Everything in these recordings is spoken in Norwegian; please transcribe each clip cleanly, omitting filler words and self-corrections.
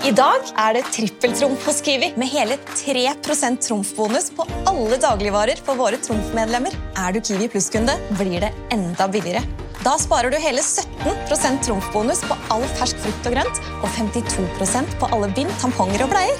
I dag det trippeltrumf hos Kiwi, med hele 3% trumfbonus på alle dagligvarer for våre trumfmedlemmer. Du Kiwi Plus-kunde, blir det enda billigere. Da sparer du hele 17% trumfbonus på all fersk frukt og grønt, og 52% på alle bind, tamponger og bleier.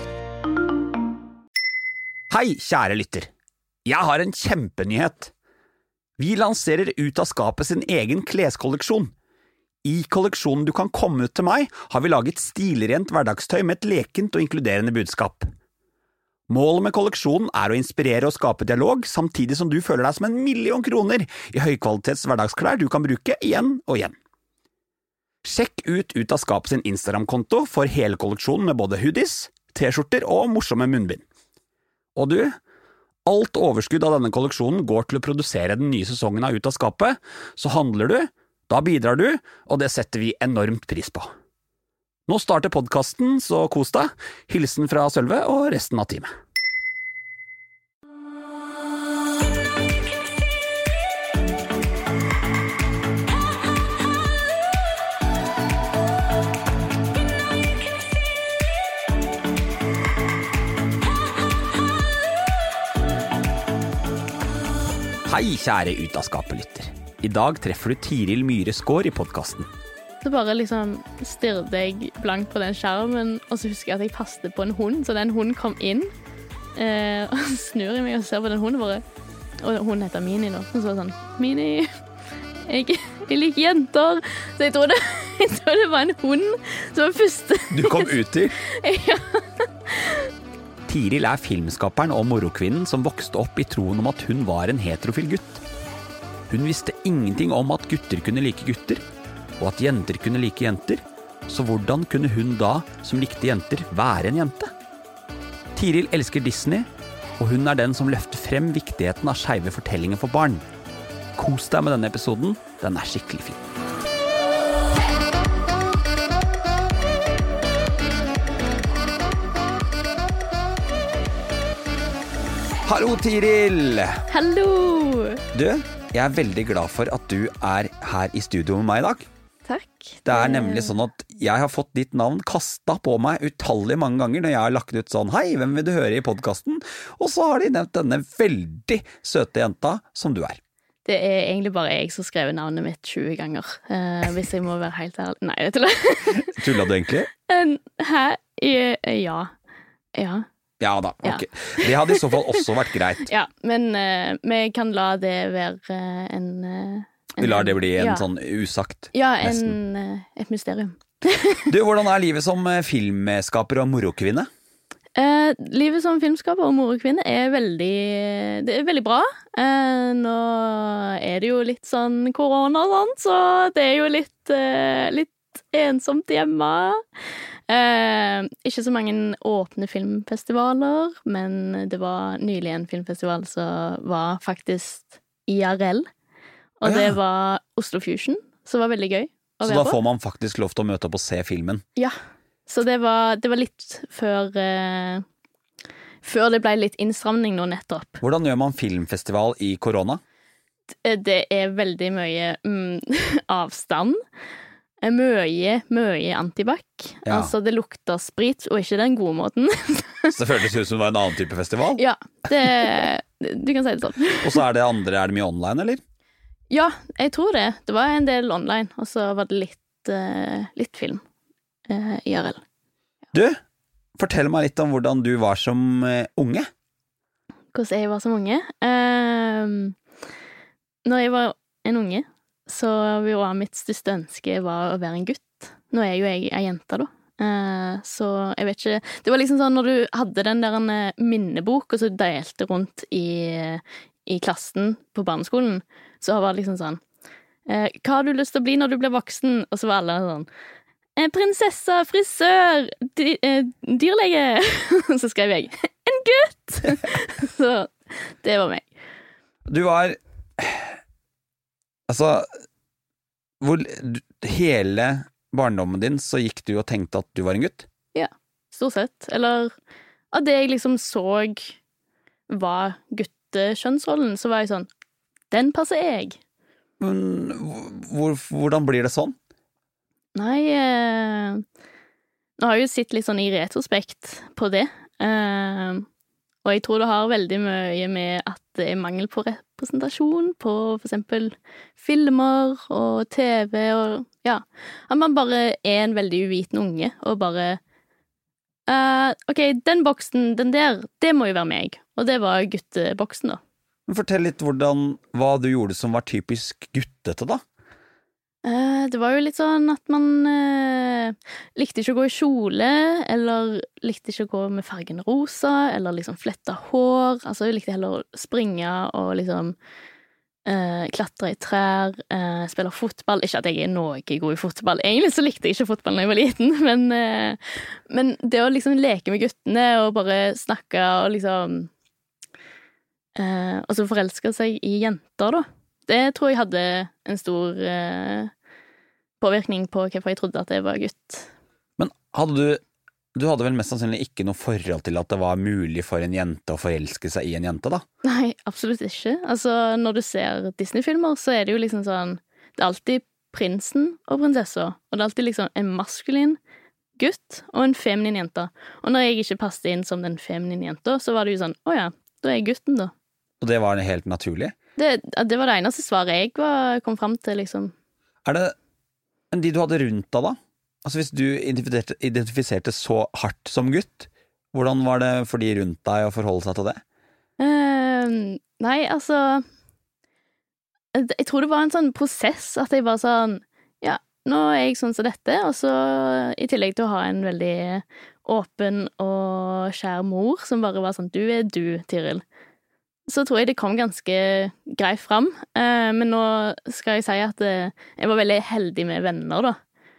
Hei, kjære lytter. Jeg har en kjempenyhet. Vi lanserer Ut av skapet sin egen kleskolleksjon. I kolleksjonen Du kan komme ut til meg, har vi laget stilrent hverdagstøy med et lekent og inkluderende budskap. Målet med kolleksjonen å inspirere og skape dialog, samtidig som du føler deg som 1 million kroner i høykvalitets hverdagsklær du kan bruke igjen og igjen. Sjekk Ut av skapet sin Instagram-konto for hele kolleksjonen med både hoodies, t-skjorter og morsomme munnbind. Og du, alt overskudd av denne kolleksjonen går til å produsere den nye sesongen av Ut av skapet, så handler du, da bidrar du, og det setter vi enormt pris på. Nå starter podcasten, så kos deg. Hilsen fra Sølve og resten av teamet. Hei, kjære Ut av skapet-lytter. I dag treffer du Tiril Myhre Skår i podcasten. Så bare liksom stirret jeg blankt på den skjermen, og så husker jeg at jeg passet på en hund, så den hunden kom inn, og så snur jeg meg og ser på den hunden bare, og hunden heter Mini nå, og så var det sånn, Mini, jeg liker jenter, så jeg tror det var en hund som var første. Du kom ut til? Ja. Tiril filmskaperen og morokvinnen som vokste opp i troen om at hun var en heterofil gutt. Hun visste ingenting om at gutter kunne like gutter, og at jenter kunne like jenter, så hvordan kunne hun da, som likte jenter, være en jente? Tiril elsker Disney, og hun den som løfter frem viktigheten av skeive fortellinger for barn. Kos deg med denne episoden, den skikkelig fin. Hallo Tiril! Hallo! Du, jeg veldig glad for at du her i studio med meg i dag. Takk. Det nemlig sånn at jeg har fått ditt navn kastet på meg utallige mange ganger når jeg har lagt ut sånn, hei, hvem vil du høre i podcasten? Og så har de nevnt denne veldig søte jenta som du er. Det egentlig bare jeg som skrev navnet mitt 20 ganger, hvis jeg må være helt ærlig. Nei, det tuller. Tullet du egentlig? Hæ? Ja. Ja da, ok. Ja. Det hadde i så fall også vært greit. Ja, men vi kan la det være Vi lar det bli en sånn usagt. Ja, et mysterium. Du, hvordan livet som filmskaper og morokvinne? Livet som filmskaper og morokvinne det veldig bra. Nå det jo litt sånn korona og sånn, så det jo litt ensomt hjemme. Ikke så mange åpne filmfestivaler, men det var nylig en filmfestival som var faktisk IRL, og det var Oslo Fusion, som var veldig gøy å være på. Så da får man faktisk lov til å møte opp og se filmen? Ja, så det var litt før det ble litt innstramning nå nettopp. Hvordan gjør man filmfestival i korona? Det veldig mye avstand. Mye antibac. Ja. Altså det lukter sprit, og ikke den gode måten. Så det føltes ut som det var en annen type festival? Ja, du kan si det sånn. Og så det andre, det mye online, eller? Ja, jeg tror det. Det var en del online, og så var det litt film. IRL. Du, fortell meg litt om hvordan du var som unge. Hvordan jeg var som unge? Når jeg var en unge, så var mitt største ønske var å være en gutt. Nå jo jeg en jente da. Så jeg vet ikke, det var liksom sånn når du hadde den der minnebok, og så delte rundt i klassen på barneskolen, så var det liksom sånn, hva har du lyst til å bli når du blir voksen? Og så var alle sånn, prinsesse, frisør, dyrlege. Og så skrev jeg, en gutt! Så det var meg. Du var... Altså, hele barndommen din så gikk du og tenkte at du var en gutt? Ja, stort sett. Eller av det jeg liksom så var guttekjønnsrollen, så var jeg sånn, den passer jeg. Men hvordan blir det sånn? Nei, Nå har jeg jo sett litt sånn i retrospekt på det, og jeg tror det har veldig mye med at det er mangel på representasjon på for eksempel filmer og TV og ja, at man bare er en veldig uviten unge og bare ok, den boksen, den der, det må jo være meg, og det var gutteboksen da. Fortell litt hva du gjorde som var typisk guttete da. Det var jo litt sånn at man likte ikke å gå i kjole, eller likte ikke å gå med fargen rosa, eller liksom flette hår. Altså, jeg likte heller å springe og liksom klatre i trær, spille fotball. Ikke at jeg er noe god i fotball. Egentlig så likte jeg ikke fotball når jeg var liten, men det å liksom leke med guttene og bare snakke og liksom og så forelske seg i jenter da. Det tror jeg hadde en stor påvirkning på hvorfor jeg trodde at jeg var gutt. Men du hadde vel mest sannsynlig ikke noe forhold til at det var mulig for en jente å forelske seg i en jente da? Nei, absolutt ikke. Altså, når du ser Disney-filmer, så er det jo liksom sånn, det er alltid prinsen og prinsessa, og det er alltid liksom en maskulin gutt og en feminin jente. Og når jeg ikke passet inn som den feminine jenta, så var det jo sånn, åja, da er jeg gutten da. Og det var helt naturlig? Det var det eneste svaret jeg kom frem til, liksom. Er det de du hadde rundt deg da? Altså hvis du identifiserte så hardt som gutt, hvordan var det for de rundt deg å forholde seg til det? Nei, altså jeg tror det var en sånn prosess at jeg bare sånn, ja, nå er jeg sånn som dette, og så i tillegg til å ha en veldig åpen og kjær mor som bare var sånn, du er du, Tiril. Så tror jeg det kom ganske greit fram, men nå skal jeg si at jeg var veldig heldig med venner da.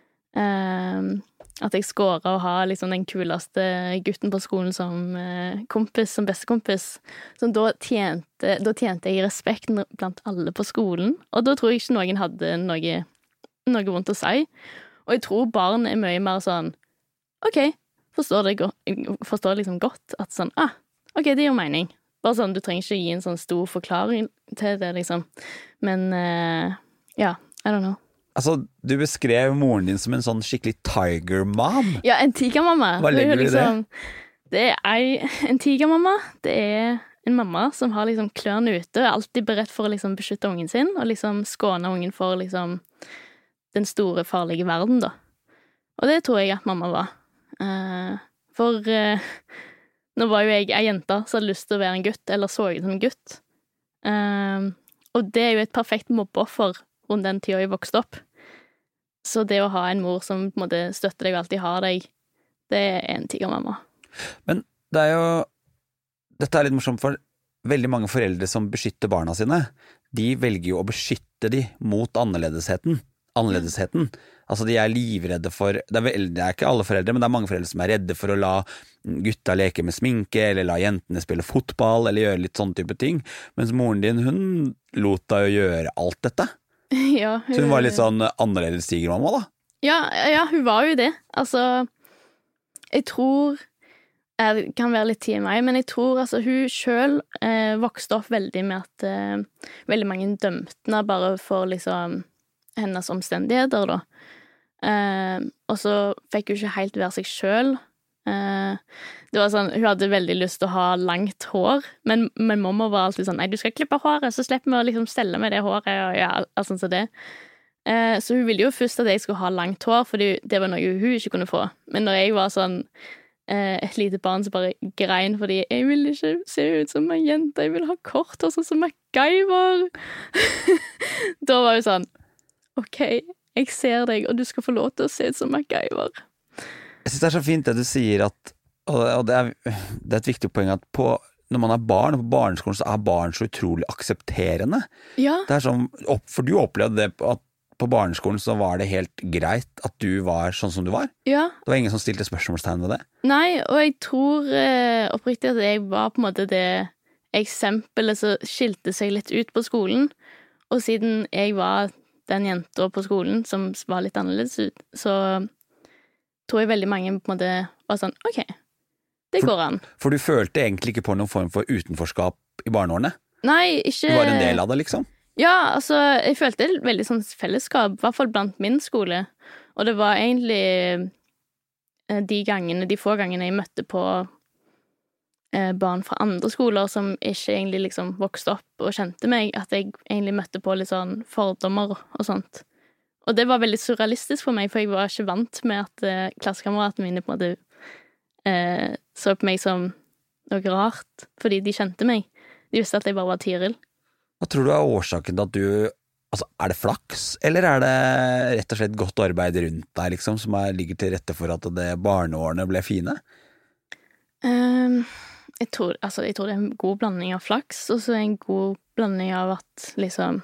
At jeg skåret å ha liksom den kuleste gutten på skolen som kompis, som bestekompis. Så da tjente jeg respekt blant alle på skolen, og da tror jeg ikke noen hadde noe vondt å si. Og jeg tror barn er mye mer sånn, ok, forstår liksom godt at sånn, ok, det gir mening. Bare sånn, du trenger ikke gi en sånn stor forklaring til det, liksom. Men, ja, I don't know. Altså, du beskrev moren din som en sånn skikkelig tiger-mom. Ja, en tigermamma. Hva legger du i det? Det er en tigermamma. Det er en mamma som har liksom klørne ute, og er alltid beredt for å liksom beskytte ungen sin, og liksom skåne ungen for liksom den store, farlige verden, da. Og det tror jeg at mamma var. Nå var jo jeg en jente som hadde lyst til å være en gutt, eller så ut som en gutt. Og det er jo et perfekt mobbeoffer rundt den tiden jeg vokste opp. Så det å ha en mor som på en måte støtter deg og alltid har deg, det er en tigermamma. Men det er jo, dette er litt morsomt, for veldig mange foreldre som beskytter barna sine, de velger jo å beskytte de mot annerledesheten. Altså de er livredde for, det er ikke alle foreldre, men det er mange foreldre som er redde for å la gutta leke med sminke, eller la jentene spille fotball, eller gjøre litt sånn type ting, mens moren din, hun lot deg jo gjøre alt dette. Ja, så hun var litt sånn annerledes tigermamma da? Ja, hun var jo det. Altså, jeg tror, det kan være litt tid i meg, men jeg tror altså hun selv vokste opp veldig med at veldig mange dømte henne bare for liksom hennes omstendigheter da. Og så fikk hun ikke helt være seg selv. Det var sånn, hun hadde veldig lyst til å ha langt hår, men mamma var alltid sånn, nei, du skal klippe håret, så slipper vi å liksom stelle med det håret, og ja, alt sånn som det. Så hun ville jo først at jeg skulle ha langt hår, fordi det var noe hun ikke kunne få. Men når jeg var sånn et lite barn som bare grein, fordi jeg vil ikke se ut som en jente, jeg vil ha kort hår sånn som MacGyver. Da var hun sånn, ok, jeg ser deg, og du skal få lov til å se ut som MacGyver. Jeg synes det er så fint det du sier, og det er et viktig poeng at når man er barn, og på barneskolen så er barn så utrolig aksepterende. Ja. Det er sånn, for du opplevde det at på barneskolen så var det helt greit at du var sånn som du var? Ja. Det var ingen som stilte spørsmålstegn ved det? Nei, og jeg tror oppriktig at jeg var på en måte det eksempelet som skilte seg litt ut på skolen, og siden jeg var den jenta på skolen som var litt annerledes ut, så tror jeg veldig mange på en måte var sånn, ok, det går an. For du følte egentlig ikke på noen form for utenforskap i barneårene? Nei, ikke... Du var en del av det, liksom? Ja, altså, jeg følte veldig sånn fellesskap, i hvert fall blant min skole, og det var egentlig de få gangene jeg møtte på barn fra andre skoler som ikke egentlig liksom vokste opp og kjente meg, at jeg egentlig møtte på litt sånn fordommer og sånt. Og det var veldig surrealistisk for meg, for jeg var ikke vant med at klassekameratene mine på en måte så på meg som noe rart, fordi de kjente meg. De visste at jeg bare var Tiril. Hva tror du årsaken til at du, altså er det flaks, eller er det rett og slett godt arbeid rundt deg, liksom, som ligger til rette for at barneårene ble fine? Jeg tror det er en god blanding av flaks, og så en god blanding av at liksom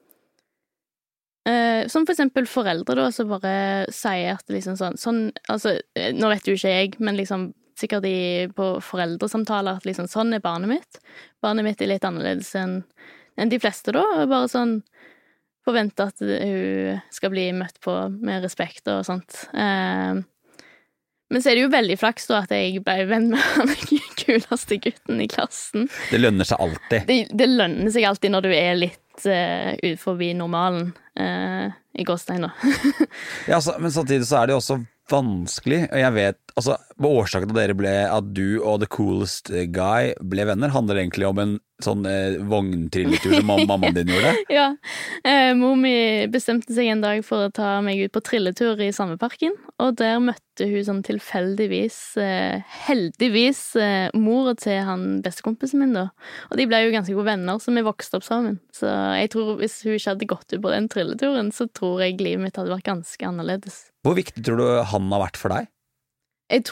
som for eksempel foreldre da, som bare sier at liksom sånn, altså, nå vet jo ikke jeg, men liksom sikkert på foreldresamtaler at liksom sånn barnet mitt litt annerledes enn de fleste da, og bare sånn forvente at hun skal bli møtt på med respekt og sånt. Men så er det jo veldig flaks da at jeg ble venn med den kuleste gutten i klassen. Det lønner seg alltid. Det lønner seg alltid når du er litt ut forbi normalen i gåstein da. Ja, altså, men samtidig så er det jo også vanskelig, og jeg vet, altså, årsaken til at du og the coolest guy ble venner, handler egentlig om en sånn vogntrilletur som mammaen din gjorde. Ja, mor mi bestemte seg en dag for å ta meg ut på trilletur i Sandveparken, og der møtte hun sånn tilfeldigvis, heldigvis, mor til han bestekompisen min da, og de ble jo ganske gode venner, så vi vokste opp sammen. Så jeg tror hvis hun ikke hadde gått ut på den trilleturen, så tror jeg livet mitt hadde vært ganske annerledes. Hvor viktig tror du han har vært for deg? Jeg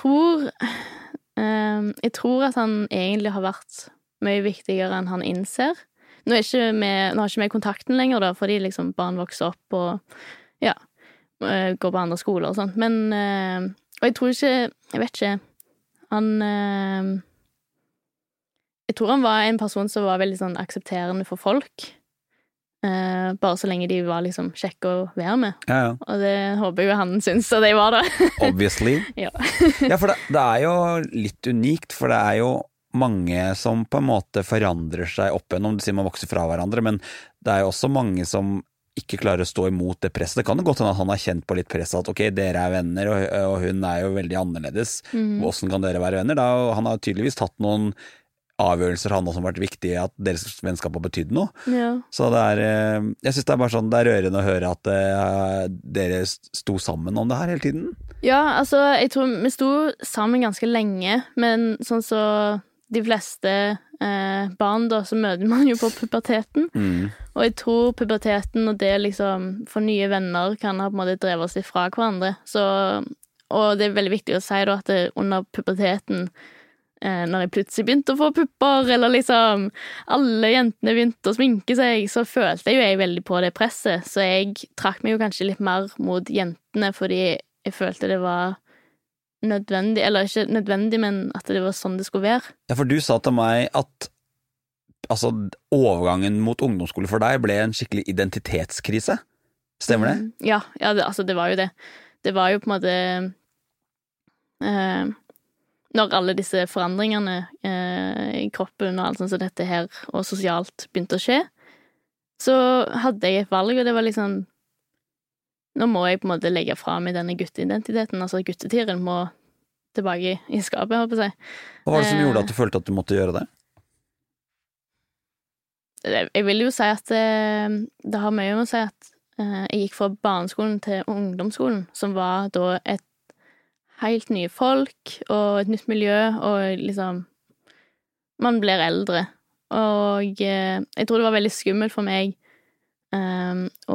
tror at han egentlig har vært mye viktigere enn han innser. Nå har ikke vi kontakten lenger da, fordi liksom barn vokser opp og ja, går på andre skoler og sånt. Men, og jeg tror ikke, jeg vet ikke, jeg tror han var en person som var veldig sånn aksepterende for folk. Bare så lenge de var liksom kjekke å være med. Ja, ja. Og det håper jeg jo han synes at de var da. Obviously. Ja. Ja, for det er jo litt unikt, for det er jo mange som på en måte forandrer seg opp igjennom, det sier man vokser fra hverandre, men det er jo også mange som ikke klarer å stå imot det presset. Det kan jo godt hende at han har kjent på litt press at ok, dere er venner, og hun er jo veldig annerledes. Hvordan kan dere være venner? Han har tydeligvis tatt noen avgjørelser han også har vært viktig at deres vennskap har betydd noe. Ja. Så jeg synes det er bare sånn, det er rørende å høre at dere sto sammen om det her hele tiden. Ja, altså, jeg tror vi sto sammen ganske lenge, men sånn så de fleste barn da, så møter man jo på puberteten. Og jeg tror puberteten og det liksom, for nye venner kan ha på en måte drevet oss litt fra hverandre. Så, og det er veldig viktig å si da at under puberteten når jeg plutselig begynte å få pupper, eller liksom alle jentene begynte å sminke seg, så følte jeg jo veldig på det presset, så jeg trakk meg jo kanskje litt mer mot jentene, fordi jeg følte det var nødvendig, eller ikke nødvendig, men at det var sånn det skulle være. Ja, for du sa til meg at altså, overgangen mot ungdomsskole for deg ble en skikkelig identitetskrise. Stemmer det? Ja, det var jo det. Det var jo på en måte når alle disse forandringene i kroppen og alt sånt som dette her, og sosialt begynte å skje, så hadde jeg et valg, og det var liksom, nå må jeg på en måte legge fra meg denne gutteidentiteten, altså guttetiren må tilbake i skapet, håper jeg. Hva var det som gjorde at du følte at du måtte gjøre det? Jeg vil jo si at det har mye med å si at jeg gikk fra barneskolen til ungdomsskolen, som var da et helt nye folk, og et nytt miljø, og liksom, man blir eldre. Og jeg tror det var veldig skummelt for meg å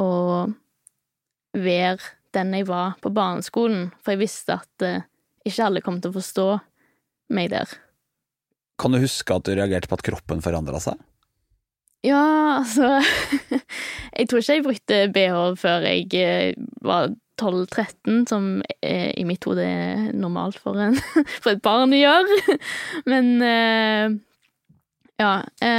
være den jeg var på barneskolen, for jeg visste at ikke alle kom til å forstå meg der. Kan du huske at du reagerte på at kroppen forandret seg? Ja, altså, jeg tror ikke jeg brukte BH før jeg var 12-13, som i mitt hode er normalt for et barn å gjøre. Men, ja.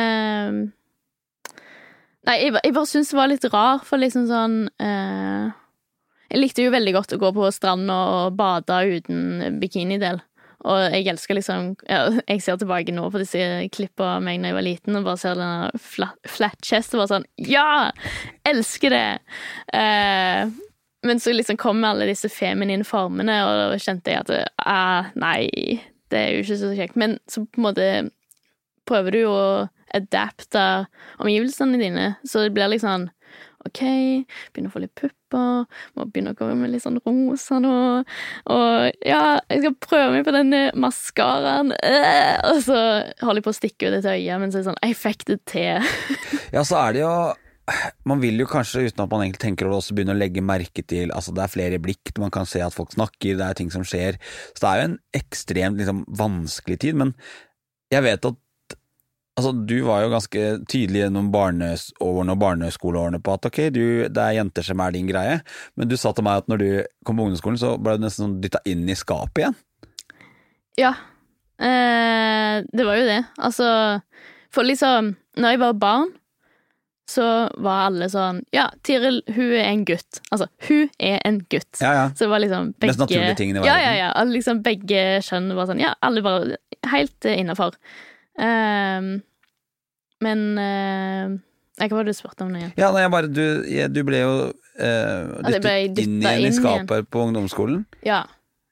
Nei, jeg bare synes det var litt rar, for liksom sånn jeg likte jo veldig godt å gå på strand og bade uten bikinidel. Og jeg elsker liksom, jeg ser tilbake nå på disse klippene av meg når jeg var liten, og bare ser denne flat chest, og bare sånn, ja, elsker det! men så liksom kom alle disse feminine formene, og da kjente jeg at nei, det jo ikke så kjekt. Men så på en måte prøver du å adapte omgivelsene dine, så det blir liksom ok, begynner å få litt pupper, må begynne å gå med litt sånn rosa nå, og ja, jeg skal prøve meg på denne maskaraen, og så holder jeg på å stikke ut et øye, men så sånn, jeg fikk det til. Ja, så det jo, man vil jo kanskje, uten at man egentlig tenker over det, også begynne å legge merke til, altså det flere blikk, man kan se at folk snakker, det ting som skjer, så det jo en ekstremt liksom, vanskelig tid, men jeg vet at altså, du var jo ganske tydelig gjennom barneårene og barneskoleårene på at ok, det jenter som din greie, men du sa til meg at når du kom på ungdomsskolen, så ble du nesten sånn dyttet inn i skapet igjen. Ja. Det var jo det. Altså, for liksom, når jeg var barn, så var alle sånn, ja, Tiril, hun en gutt. Altså, hun en gutt. Ja. Så det var liksom begge... Mest naturlige tingene i verden. Ja. Liksom begge kjønn var sånn, ja, alle var helt innenfor. Men hva var det du spurte om nå igjen? Ja, du ble jo dyttet inn i skapet på ungdomsskolen. Ja.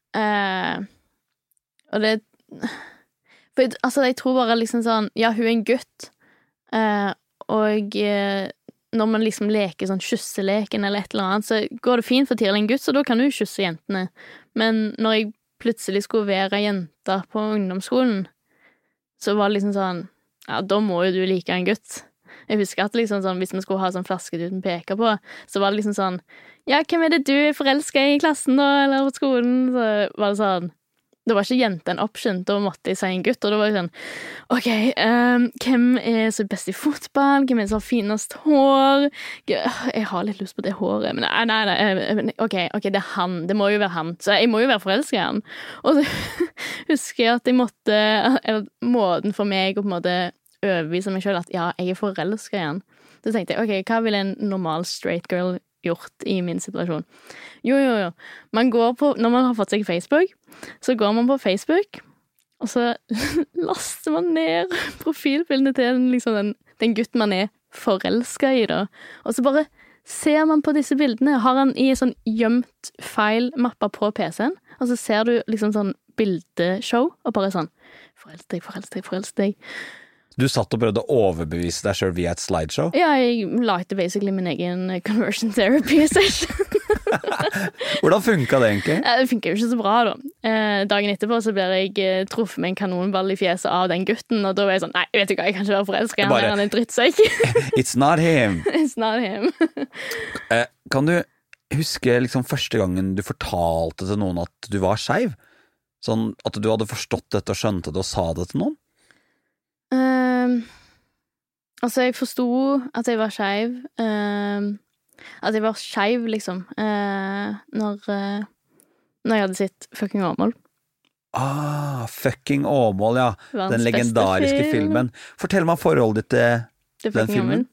Og det for, altså, jeg tror bare liksom sånn, ja, hun en gutt, og når man liksom leker sånn kysseleken eller et eller annet, så går det fint for Tiril en gutt, så da kan du kysse jentene. Men når jeg plutselig skulle være jente på ungdomsskolen, så var det liksom sånn, ja, da må jo du like en gutt. Jeg husker at liksom sånn, hvis vi skulle ha sånn flasket uten peker på, så var det liksom sånn, ja, hvem det du forelsket i klassen da, eller på skolen? Så var det sånn, det var ikke jente en option, da måtte jeg si en gutt, og da var det sånn, ok, hvem så best i fotball? Hvem som har finest hår? Jeg har litt lyst på det håret, men nei, ok, det han, det må jo være han, så jeg må jo være forelsket i han. Og så husker jeg at jeg måtte, eller måten for meg å på en måte overbevise meg selv at ja, jeg forelsket i han. Så tenkte jeg, ok, hva ville en normal straight girl gjort i min situasjon? Jo. Man går på, når man har fått seg Facebook, så går man på Facebook, og så laster man ned profilbildene til liksom den gutten man forelsket i da. Og så bare ser man på disse bildene, har han i en sånn gjemt feilmappa på PC-en, og så ser du liksom sånn bildeshow, og bare sånn, forelsk deg. Du satt og prøvde å overbevise deg selv via et slideshow? Ja, jeg lagde basically min egen conversion therapy session. Hvordan funket det egentlig? Det funket jo ikke så bra da. Dagen etterpå så ble jeg truffet med en kanonball i fjeset av den gutten, og da var jeg sånn, nei, vet du hva, jeg kan ikke være forelsket, han en drittsekk. It's not him. It's not him. Kan du huske liksom første gangen du fortalte til noen at du var skeiv? Sånn at du hadde forstått dette og skjønte det og sa det til noen? Altså, jeg forstod at jeg var skeiv, at jeg var skeiv, liksom, når jeg hadde sett Fucking Åmål. Fucking Åmål, ja. Den legendariske filmen. Fortell meg forholdet ditt til den filmen.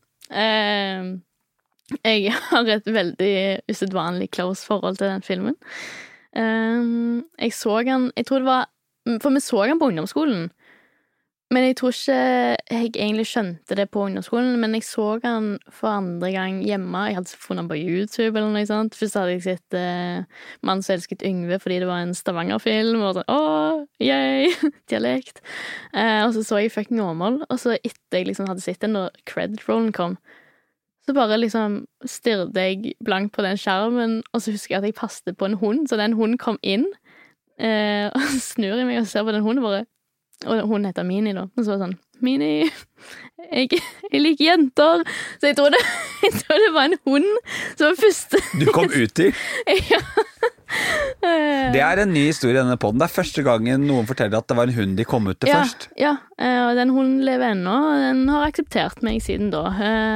Jeg har et veldig usedvanlig close forhold til den filmen. Jeg så den, jeg tror det var, for vi så den på ungdomsskolen, men jeg tror ikke jeg egentlig skjønte det på ungdomsskolen, men jeg så den for andre gang hjemme. Jeg hadde funnet den på YouTube eller noe sånt. Først hadde jeg sett Mann som elsket Yngve fordi det var en Stavanger-film, og sånn, yay, dialekt. Og så jeg Fucking Åmål, og så etter jeg liksom hadde sett den når credit-rollen kom, så bare liksom stirrte jeg blankt på den skjermen, og så husker jeg at jeg passet på en hund, så den hunden kom inn, og så snur jeg meg og ser på den hunden bare, og hun heter Mini da, og så var det sånn, Mini, jeg liker jenter, så jeg tror det var en hund som var første. Du kom ut til? Ja. Det en ny historie i denne podden. Det første gangen noen forteller at det var en hund de kom ut til først. Ja, og den hunden lever ennå, og den har akseptert meg siden da.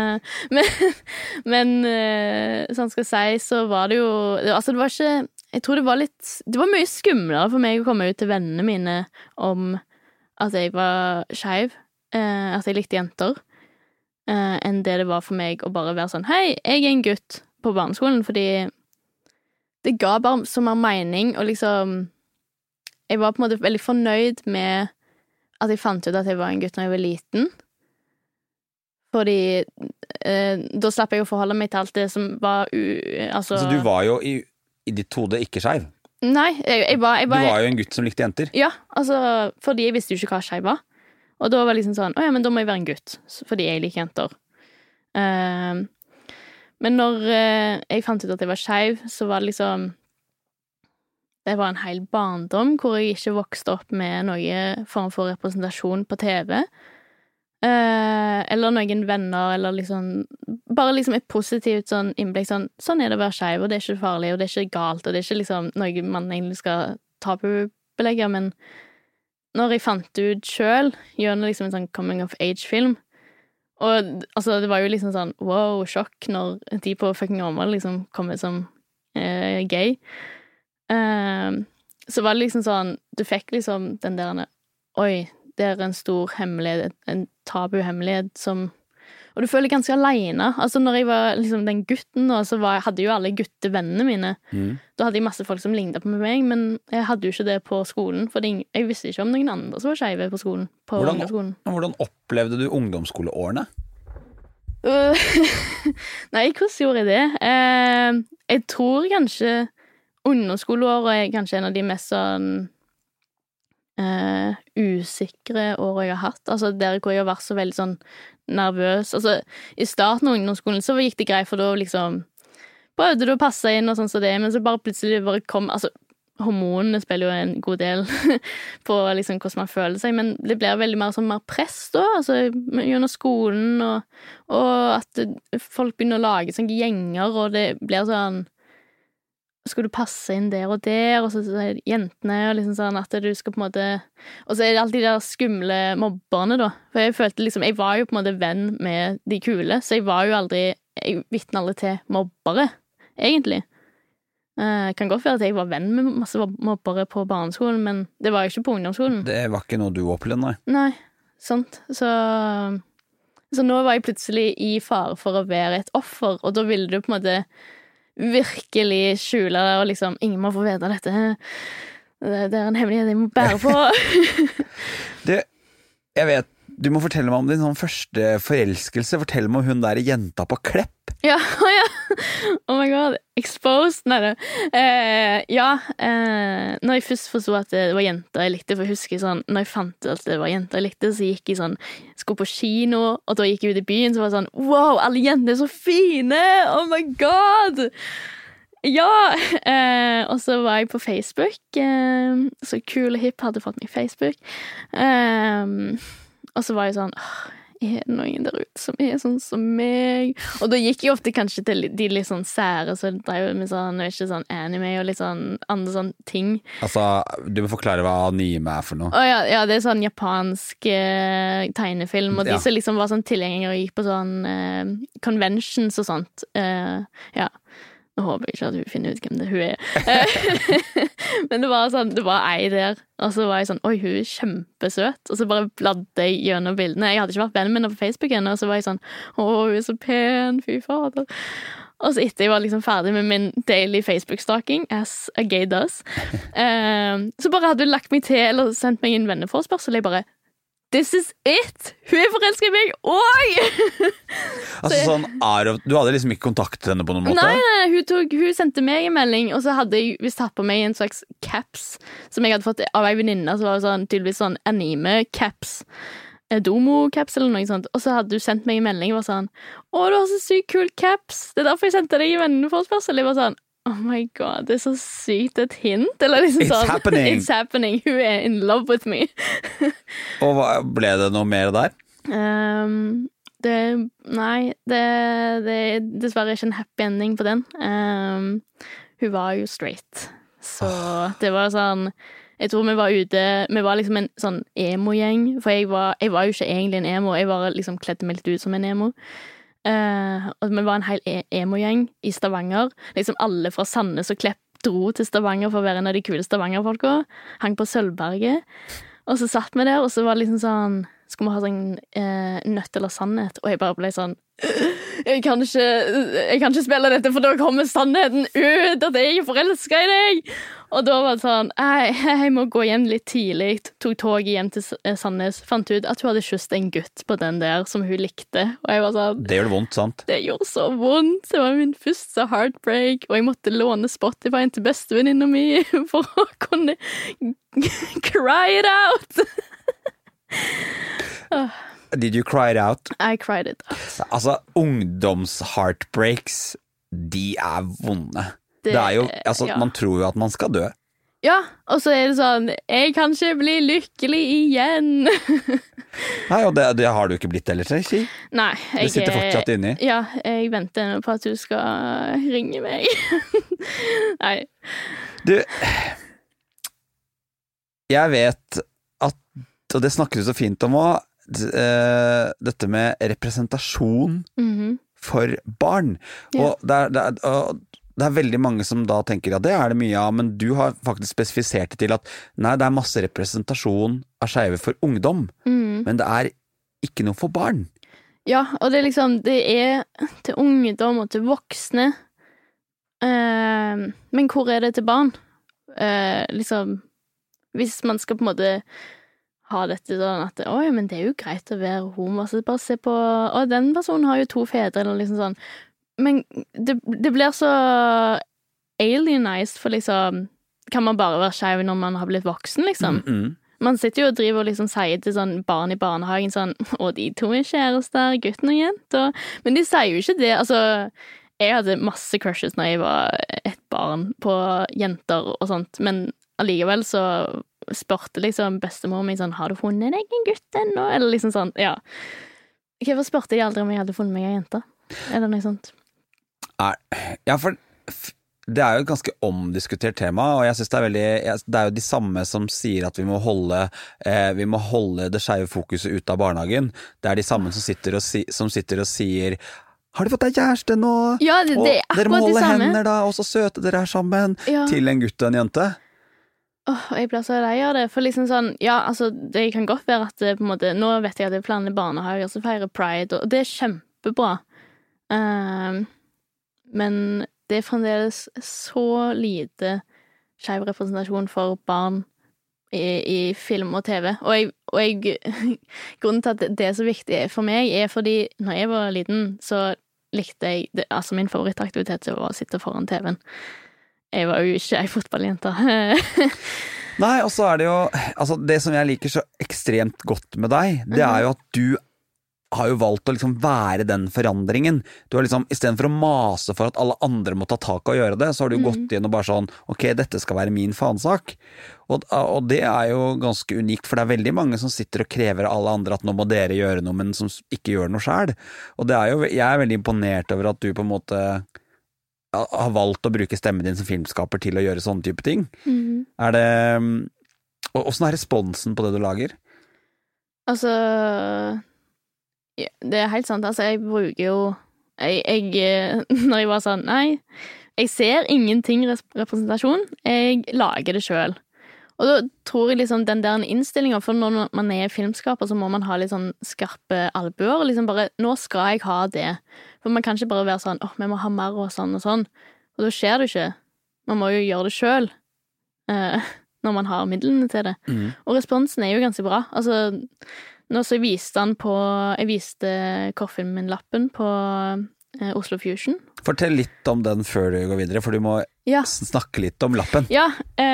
Men sånn skal jeg si, så var det jo, altså det var ikke, jeg tror det var mye skumlere for meg å komme ut til vennene mine om at jeg var skeiv, at jeg likte jenter, enn det var for meg å bare være sånn, hei, jeg en gutt på barneskolen, fordi det ga bare så mer mening, og liksom, jeg var på en måte veldig fornøyd med at jeg fant ut at jeg var en gutt når jeg var liten, Fordi da slapp jeg å forholde meg til alt det som var altså Så du var jo i ditt hode ikke skeiv? Nei, jeg var Du var jo en gutt som likte jenter. Ja, altså, fordi jeg visste jo ikke hva skeiv var. Og da var det liksom sånn, åja, men da må jeg være en gutt, fordi jeg liker jenter. Men når jeg fant ut at jeg var skeiv, så var det liksom det var en hel barndom hvor jeg ikke vokste opp med noen form for representasjon på TV. Eller noen venner, eller liksom bare liksom et positivt sånn innblikk, sånn er det å være skeiv, og det er ikke farlig, og det er ikke galt, og det er ikke liksom noe man egentlig skal tabubelegge, men når jeg fant ut selv, gjennom liksom en sånn coming of age-film, og altså det var jo liksom sånn wow, sjokk når de på fucking Åmål liksom kommer som gay, så var det liksom sånn, du fikk liksom den der, oi, det er en stor hemmelighet, en tabu-hemmelighet som og du føler ganske alene. Altså når jeg var liksom den gutten da, så hadde jo alle guttevennene mine. Da hadde jeg masse folk som lignet på meg, men jeg hadde jo ikke det på skolen, for jeg visste ikke om noen andre som var skeive på skolen. Hvordan opplevde du ungdomsskoleårene? Nei, hvordan gjorde jeg det? Jeg tror kanskje ungdomsskoleåret er kanskje en av de mest sånn usikre år jeg har hatt. Altså der hvor jeg har vært så veldig sånn nervøs. Altså i starten av ungdomsskolen så gikk det greit, for da liksom prøvde du å passe inn og sånn som det, men så bare plutselig bare kom, altså hormonene spiller jo en god del på liksom hvordan man føler seg, men det blir veldig mer press da, altså gjennom skolen og at folk begynner å lage sånne gjenger, og det blir sånn skal du passe inn der, og så er det jentene, og liksom sånn at du skal på en måte, og så er det alltid de der skumle mobberne da, for jeg følte liksom, jeg var jo på en måte venn med de kule, så jeg vitnet aldri til mobbere, egentlig. Kan godt være at jeg var venn med masse mobbere på barneskolen, men det var jo ikke på ungdomsskolen. Det var ikke noe du opplevde, nei? Nei, sant. Så nå var jeg plutselig i fare for å være et offer, og da ville du på en måte virkelig skjule det, og liksom, ingen må få vite dette. Det er en hemmelighet jeg må bære på. Jeg vet, du må fortelle meg om din sånn første forelskelse. Fortell meg om hun der jenta på Klepp. Ja. Oh my god, exposed. Nei da. Når jeg først forstod at det var jenter jeg likte, for jeg husker sånn, når jeg fant ut at det var jenter jeg likte, så gikk jeg sånn, skulle på kino, og da gikk jeg ut i byen, så var det sånn, wow, alle jenter er så fine! Oh my god! Ja! Og så var jeg på Facebook, så Kul og Hipp hadde fått meg Facebook, og så var jeg sånn, er det noen der ute som er sånn som meg? Og da gikk jeg ofte kanskje til de litt sånn sære, så drev jeg med sånn, ikke sånn anime og litt sånn andre sånn ting. Altså, du må forklare hva anime er for noe. Ja, det er sånn japansk tegnefilm, og de som liksom var sånn tilgjengelig og gikk på sånn conventions og sånt. Ja. Nå håper jeg ikke at hun finner ut hvem det hun er. Men det var sånn, det var ei der, og så var jeg sånn, oi, hun er kjempesøt, og så bare bladde jeg gjennom bildene. Jeg hadde ikke vært venn med henne på Facebook ennå, og så var jeg sånn, hun er så pen, fy fader. Og så etter jeg var liksom ferdig med min daily Facebook-stalking, as a gay does, så bare hadde hun lagt meg til, eller sendt meg en venneforspørsel, jeg bare, this is it! Hun er forelsket i meg, oi! Altså sånn, du hadde liksom ikke kontaktet henne på noen måte? Nei, hun sendte meg en melding, og så hadde jeg visst tatt på meg en slags caps, som jeg hadde fått av ei venninne, så var det sånn, tydeligvis sånn anime-caps, domo-caps eller noe sånt, og så hadde du sendt meg en melding, og var sånn, å, du har så sykt kul caps, det er derfor jeg sendte deg en venneforspørsel, jeg var sånn, oh my god, det er så sykt et hint, eller liksom sånn, it's happening, hun er in love with me. Og ble det noe mer der? Nei, det er dessverre ikke en happy ending på den. Hun var jo straight, så det var sånn, jeg tror vi var liksom en sånn emo-gjeng, for jeg var jo ikke egentlig en emo, jeg var liksom kledde meg litt ut som en emo. Og vi var en hel emo-gjeng i Stavanger, liksom alle fra Sandnes og Klepp dro til Stavanger for å være en av de kule Stavanger-folka, hang på Sølvberget, og så satt vi der, og så var det liksom sånn, skulle vi ha sånn nødt eller sannhet, og jeg bare ble sånn jeg kan ikke spille dette, for da kommer sannheten ut at jeg er forelsket i deg. Og da var det sånn, jeg må gå hjem litt tidlig, tok toget hjem til Sandnes, fant ut at hun hadde kysset en gutt på den der som hun likte, og jeg var sånn, Det gjør det vondt, sant? det gjorde så vondt, det var min første heartbreak, og jeg måtte låne Spotify til bestevenninna mi for å kunne cry it out. Did you cry it out? I cried it out. Altså, ungdoms-heartbreaks, de er vonde. Det er jo, altså, ja. Man tror jo at man skal dø. Ja, og så er det sånn, jeg kan ikke bli lykkelig igjen. Nei, og det har du ikke blitt heller, Tracy. Nei, Det sitter fortsatt inni. Ja, jeg venter på at du skal ringe meg. Nei. Du, jeg vet at, og det snakker du så fint om også, dette med representasjon for barn. Ja. Og det er veldig mange som da tenker at det er det mye av, men du har faktisk spesifisert det til at nei, det er masse representasjon av skeive for ungdom, men det er ikke noe for barn. Ja, og det er liksom, det er til ungdom og til voksne, men hvor er det til barn? Liksom, hvis man skal på en måte ha dette sånn at, oi, men det er jo greit å være homo, så bare se på, den personen har jo 2 fedre, eller liksom sånn, men det blir så alienized, for liksom, kan man bare være skeiv når man har blitt voksen, liksom? Man sitter jo og driver og liksom sier til sånn barn i barnehagen sånn, de 2 er kjærester, gutten og jenter, men de sier jo ikke det, altså, jeg hadde masse crushes når jeg var et barn på jenter og sånt, men allikevel så spørte liksom bestemor meg sånn, har du funnet deg en gutt ennå? Eller liksom sånn, ja. Hvorfor spørte jeg aldri om jeg hadde funnet meg en jente? Eller noe sånt? Ja, for det er jo et ganske omdiskutert tema, og jeg synes det er jo de samme som sier at vi må holde det skeive fokuset ut av barnehagen. Det er de samme som sitter og sier har du fått deg kjæreste nå? Ja, det er akkurat dere må holde de samme. hender da, og så søte dere er sammen, til en gutt og en jente. Jeg blir så lei av det, for liksom sånn, ja, altså, det kan godt være at det på en måte, nå vet jeg at det er flere barnehager som feirer Pride, og det er kjempebra. Men det er fremdeles så lite skeiv representasjon for barn i film og TV. Og grunnen til at det er så viktig for meg er fordi når jeg var liten, så likte jeg det, altså min favorittaktivitet var å sitte foran TV-en. Jeg var jo ikke ei fotballjente. Nei, og så er det jo, altså det som jeg liker så ekstremt godt med deg, det er jo at du har jo valgt å liksom være den forandringen. Du har liksom, i stedet for å mase for at alle andre må ta tak og gjøre det, så har du gått inn og bare sånn, ok, dette skal være min fanesak. Og det er jo ganske unikt, for det er veldig mange som sitter og krever av alle andre at nå må dere gjøre noe, men som ikke gjør noe selv. Og det er jo, jeg er veldig imponert over at du på en måte har valgt å bruke stemmen din som filmskaper til å gjøre sånne type ting. Er det, og hvordan er responsen på det du lager? Altså, ja, det er helt sant, altså jeg bruker jo når jeg var sånn, nei, jeg ser ingenting representasjon, jeg lager det selv. Og da tror jeg liksom den der innstillingen, for når man er filmskaper så må man ha litt sånn skarpe albuer, og liksom bare, nå skal jeg ha det. For man kan ikke bare være sånn, vi må ha mer og sånn og sånn. Og da skjer det ikke. Man må jo gjøre det selv, når man har midlene til det. Og responsen er jo ganske bra. Altså, nå så jeg viste kortfilmen min Lappen på Oslo Fusion. Fortell litt om den før du går videre, for du må snakke litt om Lappen. Ja,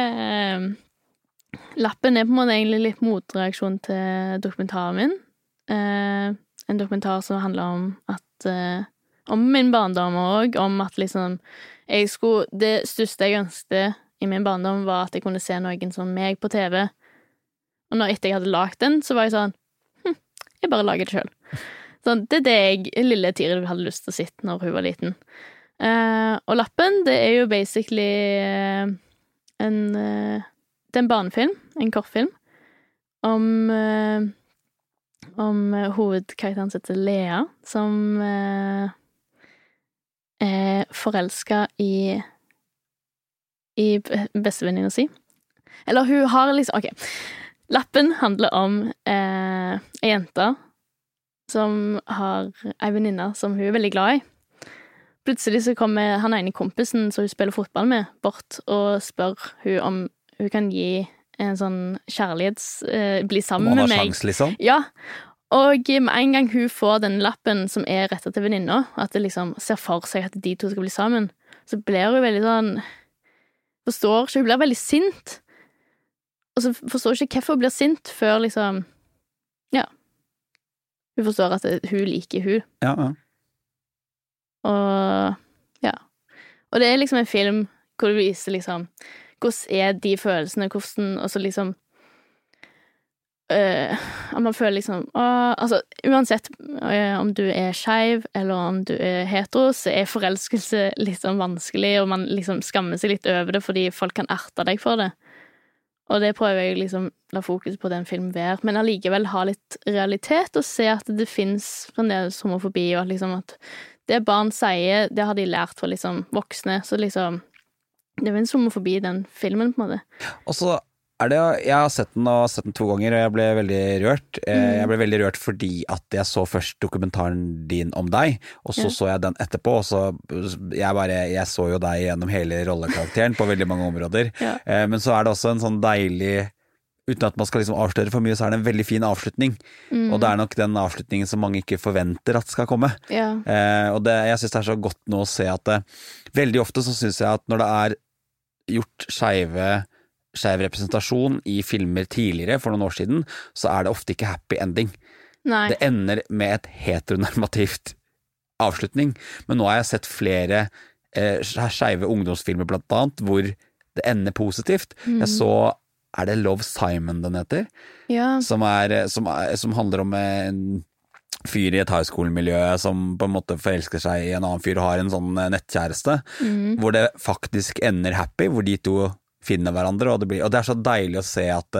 Lappen er på en måte egentlig litt motreaksjon til dokumentaren min. En dokumentar som handler om at om min barndom og om at liksom det største jeg ønsket i min barndom var at jeg kunne se noen som meg på TV. Og etter jeg hadde lagt den, så var jeg sånn jeg bare lager det selv. Sånn, det er det lille Tiril hadde lyst til å sitte når hun var liten. Og Lappen, det er jo basically det er en barnefilm, en kortfilm, om hovedkarakteren som heter Lea, som er forelsket i bestevenninna si. Eller hun har liksom, ok, Lappen handler om en jente som har en venninne som hun er veldig glad i. Plutselig så kommer han ene kompisen som hun spiller fotball med, bort og spør hun om hun kan gi en sånn bli sammen med meg. Sjans, liksom? Ja, og med en gang hun får den lappen som er rettet til venninna, at det liksom ser for seg at de to skal bli sammen, så blir hun veldig sånn, hun blir veldig sint, og så forstår hun ikke hvorfor hun blir sint før liksom, ja, hun forstår at hun liker hun. Ja, ja. Og ja. Og det er liksom en film hvor du viser liksom hvordan er de følelsene, hvordan, og så liksom man føler liksom altså, uansett om du er skeiv eller om du er hetero, så er forelskelse litt sånn vanskelig, og man liksom skammer seg litt over det fordi folk kan erte deg for det. Og det prøver jeg liksom la fokus på den filmen være, men allikevel ha litt realitet og se at det finnes fremdeles homofobi, og liksom at det barn sier, det har de lært for liksom voksne, så liksom det finnes homofobi i den filmen på en måte. Og så det, jeg har sett den 2 ganger, og jeg ble veldig rørt. Jeg ble veldig rørt fordi at jeg så først dokumentaren din om deg, og så jeg den etterpå, og så jeg så jo deg gjennom hele rollekarakteren på veldig mange områder. Men så det også en sånn deilig, uten at man skal liksom avsløre for mye, så det en veldig fin avslutning. Og det nok den avslutningen som mange ikke forventer at skal komme. Og jeg synes det så godt nå å se at veldig ofte så synes jeg at når det gjort skeiv representasjon i filmer tidligere, for noen år siden, så det ofte ikke happy ending. Nei. Det ender med et heteronormativt avslutning. Men nå har jeg sett flere skeive ungdomsfilmer blant annet, hvor det ender positivt. Jeg så det Love, Simon den heter? Ja. Som handler om en fyr i et high school-miljø som på en måte forelsker seg i en annen fyr og har en sånn nettkjæreste, hvor det faktisk ender happy, hvor de to finner hverandre, og det så deilig å se at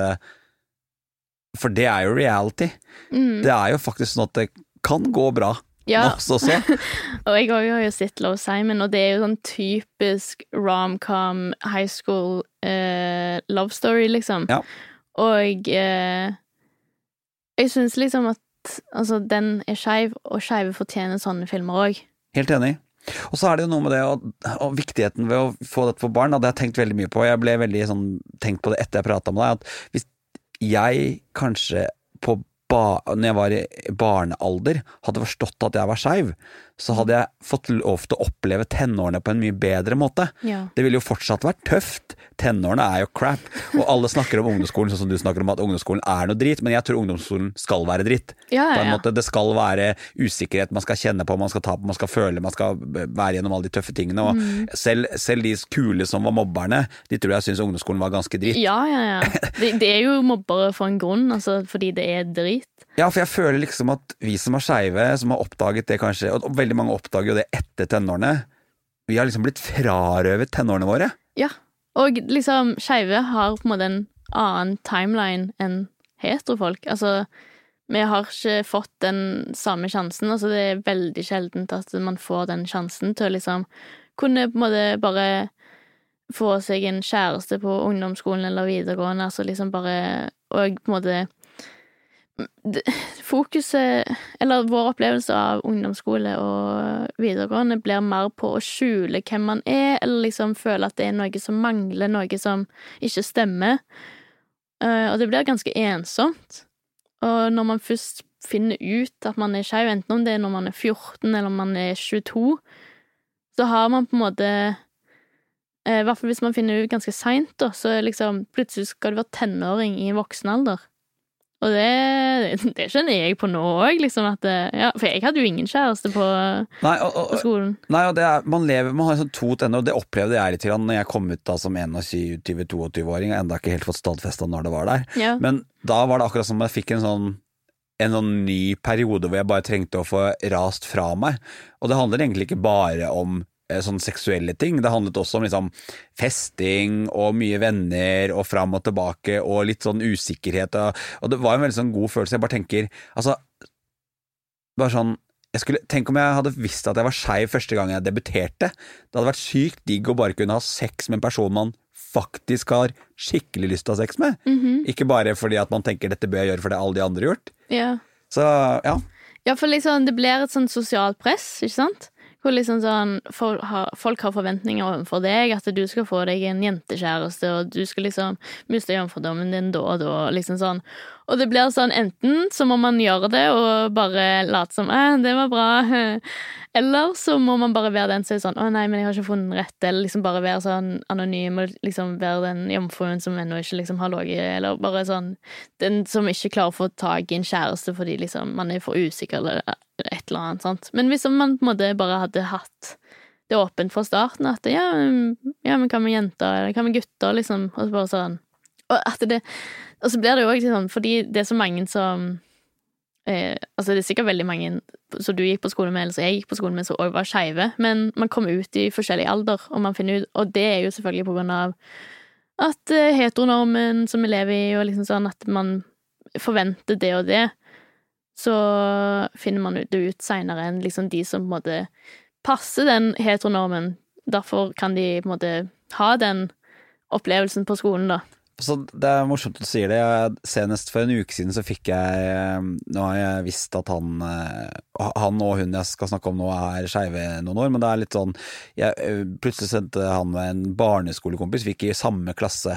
for det jo reality. Det jo faktisk sånn at det kan gå bra. Ja. Også. Og jeg har jo sett Love, Simon, og det jo sånn typisk rom-com high school love story, liksom. Ja. Og jeg synes liksom at altså, den skeiv, og skeive fortjener sånne filmer også. Helt enig. Og så det jo noe med det, og viktigheten ved å få dette for barn, det har jeg tenkt veldig mye på. Jeg ble veldig sånn, tenkt på det etter jeg pratet med deg, at hvis jeg kanskje når jeg var i barnealder hadde forstått at jeg var skeiv, så hadde jeg fått lov til å oppleve tenårene på en mye bedre måte. Ja. Det ville jo fortsatt vært tøft. Tenårene jo crap, og alle snakker om ungdomsskolen sånn som du snakker om at ungdomsskolen noe dritt, men jeg tror ungdomsskolen skal være dritt. Ja. På en måte, det skal være usikkerhet, man skal kjenne på, man skal ta på, man skal føle, man skal være gjennom alle de tøffe tingene, og selv de kule som var mobberne, de tror jeg synes ungdomsskolen var ganske dritt. Ja. Det jo mobbere for en grunn, altså, fordi det dritt. Ja, for jeg føler liksom at vi som skeive, som har oppdaget det kanskje, og veldig mange oppdager jo det etter tenårene, vi har liksom blitt frarøvet tenårene våre. Ja, og liksom skeive har på en måte en annen timeline enn heterofolk. Altså, vi har ikke fått den samme sjansen, altså det veldig sjeldent at man får den sjansen til å liksom kunne på en måte bare få seg en kjæreste på ungdomsskolen eller videregående, altså liksom bare, og på en måte fokuset, eller vår opplevelse av ungdomsskole og videregående blir mer på å skjule hvem man eller liksom føle at det noe som mangler, noe som ikke stemmer. Og det blir ganske ensomt. Og når man først finner ut at man skeiv, enten om det når man 14 eller om man 22, så har man på en måte i hvert fall hvis man finner ut ganske sent da, så liksom plutselig skal du være tenåring i voksen alder. Og det skjønner jeg på nå også, liksom at, ja, for jeg hadde jo ingen kjæreste på skolen. Nei, og man har sånn to tenner, og det opplevde jeg litt grann når jeg kom ut da som 21-22-åring, og enda ikke helt fått stadfestet når det var der. Ja. Men da var det akkurat som jeg fikk en sånn ny periode hvor jeg bare trengte å få rast fra meg. Og det handler egentlig ikke bare om sånne seksuelle ting, det handlet også om liksom festing og mye venner og fram og tilbake og litt sånn usikkerhet og det var en veldig sånn god følelse. Jeg bare tenker, altså bare sånn, tenk om jeg hadde visst at jeg var skeiv første gang jeg debuterte. Det hadde vært sykt digg å bare kunne ha sex med en person man faktisk har skikkelig lyst til å ha sex med. Ikke bare fordi at man tenker dette bør jeg gjøre for det alle de andre har gjort. Ja. Så, ja. Ja, for liksom, det blir et sånn sosialt press, ikke sant? Hvor liksom sånn, folk har forventninger overfor deg, at du skal få deg en jentekjæreste, og du skal liksom miste jomfrudommen din da og da, liksom sånn. Og det blir sånn, enten så må man gjøre det og bare late som, det var bra, eller så må man bare være den som er sånn, nei, men jeg har ikke funnet rett, eller liksom bare være sånn anonym, og liksom være den jomfruen som ennå ikke liksom har logget, eller bare sånn, den som ikke klarer å få tag i en kjæreste fordi liksom man er for usikker, eller et eller annet, sant? Men hvis man på en måte bare hadde hatt det åpent fra starten, at ja, men hva med jenter, eller hva med gutter, liksom, og så bare sånn, og så blir det jo også sånn, fordi det er så mange som, altså det er sikkert veldig mange som du gikk på skole med, eller så jeg gikk på skole med, som også var skeive, men man kommer ut i forskjellig alder, og man finner ut, og det er jo selvfølgelig på grunn av at heteronormen som vi lever i, og liksom sånn at man forventer det og det, så finner man det ut senere enn liksom de som på en måte passer den heteronormen. Derfor kan de på en måte ha den opplevelsen på skolen da. Så det er morsomt at du sier det. Senest for en uke siden så fikk jeg, nå har jeg visst at han og hun jeg skal snakke om nå er skeive noen år, men det er litt sånn, plutselig sendte han med en barneskolekompis, vi gikk i samme klasse